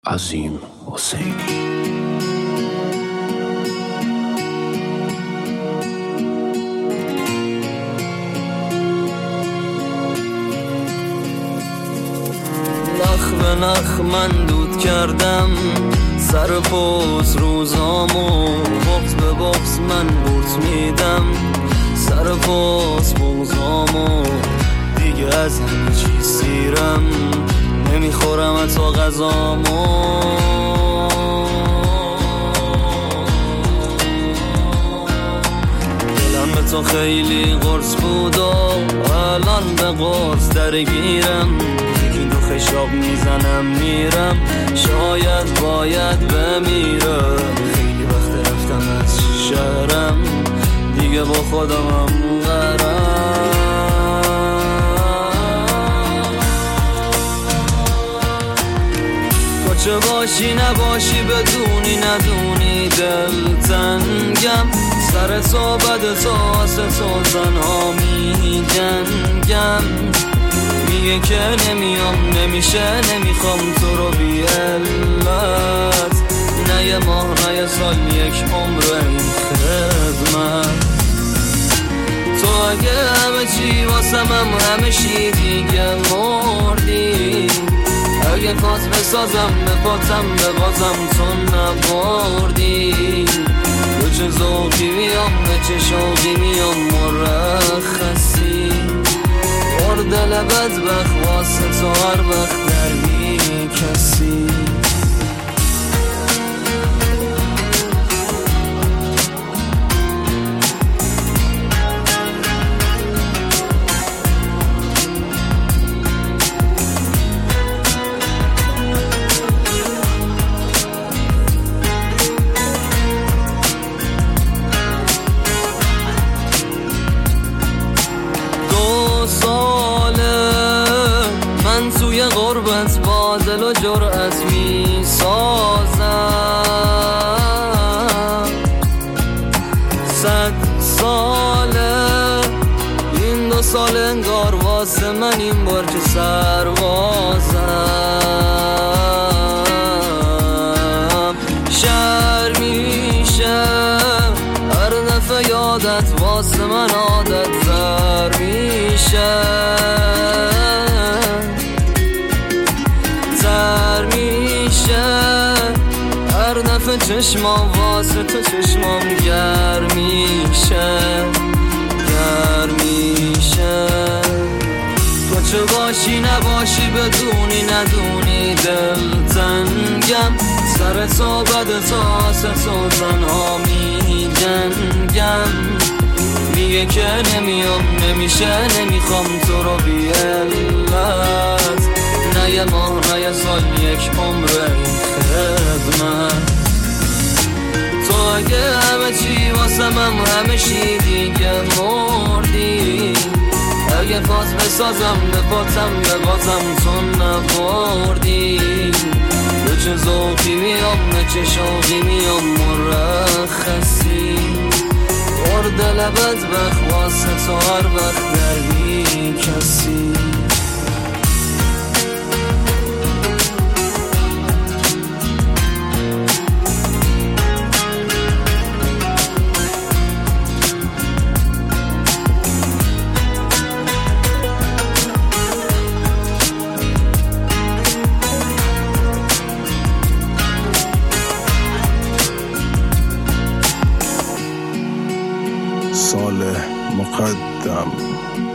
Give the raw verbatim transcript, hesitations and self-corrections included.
عظیم حسینی. نخ به نخ من دود کردم سر پوز روزامو، بغز به بغز من بورت میدم سر پوز بغزامو، دیگه از همه چی سیرم نمیخورم حتی غذامو. دلم به تو خیلی قرص بود و الان به قرص درگیرم، یکی دو خشاب میزنم میرم، شاید باید بمیرم. خیلی وقت رفتم از شهرم، دیگه با خودمم قرم. تو چه باشی نباشی بدونی ندونی دل تنگم، سر تو بد تو واسه تو تنها می جنگم. میگه که نمیام نمیشه نمیخوام تو رو بی علت، نه یه ماه نه یه سال یک عمر این خدمت. تو اگه همه چی واسم هم همه شی دیگه مردی، اگه پات بسازم به پاتم به بازم تو نبردی. تو چه ذوقی میام به چه شوقی میام مرخصی، بر دل بدبخت واسه تو هر وقت در بی کسی. توی غربت با دل و جرأت می سازم، صد ساله این دو سال انگار واسه من این بار که سربازم. شهر میشه هر دفعه یادت واسه من عادت تر میشه، هر دفعه چشمام واسه تو چشمام گر میشه گر میشه. تو چه باشی نباشی بدونی ندونی دل تنگم، سر تو بد تو واسه تو تنها می جنگم. میگه که نمیام نمیشه نمیخوام تو رو بی علت، نه یه ماه نه یه سال یک عمر این خدمت. تو اگه همه چی واسم هم همه شی دیگه مردی، اگه پاس بسازم به پاتم به بازم تو نبردی. به چه ذوقی میام به چه شوقی میام مرخصی، بر دل بدبخت واسه تو هر وقت در بی کسی. سال مقدم